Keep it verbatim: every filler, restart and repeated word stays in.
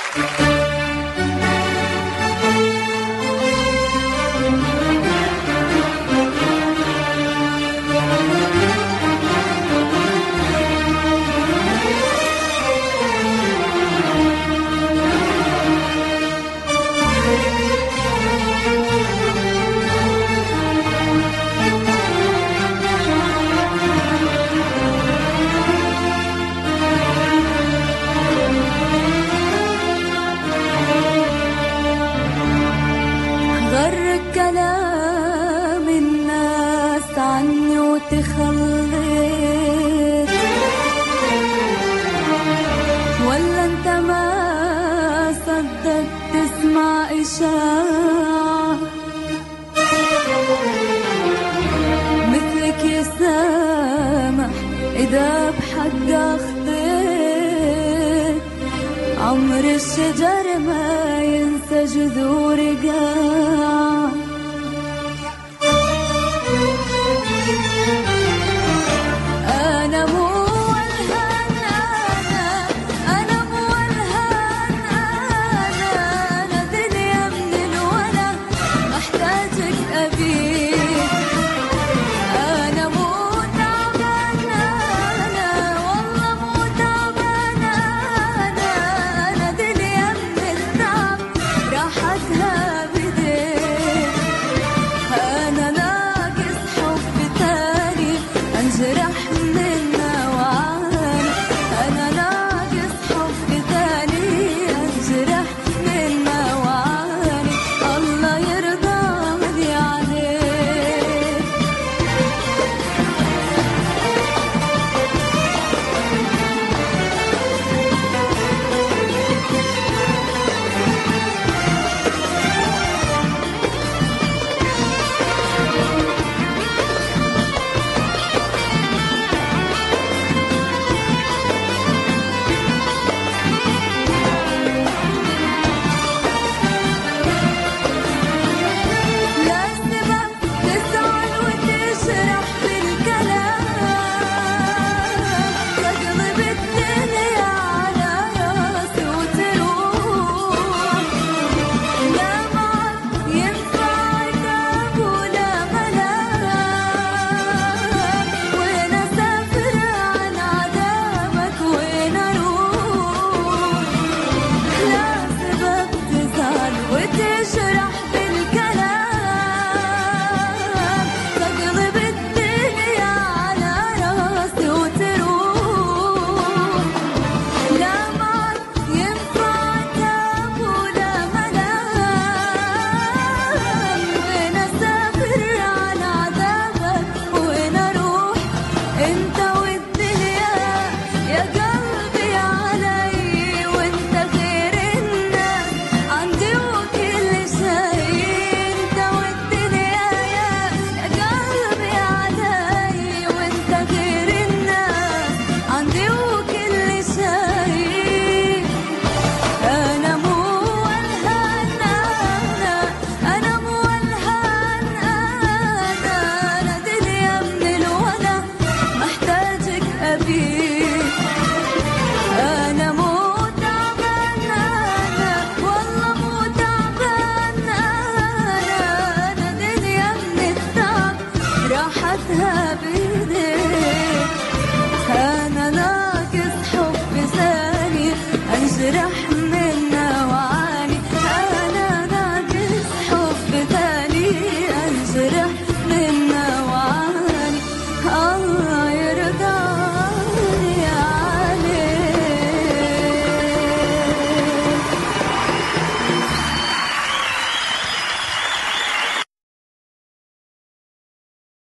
كلام الناس عني وتخليت، ولا انت ما صدقت تسمع إشاعة مثلك يسامح إذا بحق أخطيت. عمر الشجر ما ينسى جذور قاع، أنا مو الهان أنا أنا مو الهان أنا أنا دنيا من الولا محتاجك أبيك. أنا مو تعبان أنا والله مو تعبان أنا أنا دنيا من التعب راحتها بديك. أنا ناقص حب تاني أنجرح منه وعاني، أنا ناقص حب تاني أنجرح منه وعاني. الله يرضى لي عليك. لا سبب تزعل وتشرح بالكلام، تقلب الدنيا على راسي وتروح. لا معك ينفع عتاب ولا ملام، وين أسافر عن عذابك وين أروح. لا سبب تزعل وتشرح بالكلام، تقلب الدنيا على راسي وتروح. لا معك ينفع عتاب ولا ملام، وين أسافر عن عذابك وين أروح. انت والدنيا يا قلبي علي، وانت غير الناس عندي وكل شيء. انت والدنيا يا قلبي علي، وانت غير الناس عندي وكل شيء. أنا مو الهان أنا أنا مو الهان أنا أنا دنيا من الولا محتاجك أبيك. أنا مو تعبان أنا والله مو تعبان أنا أنا دنيا من التعب راحتها بيديك. أنا ناقص حب ثاني أنجرح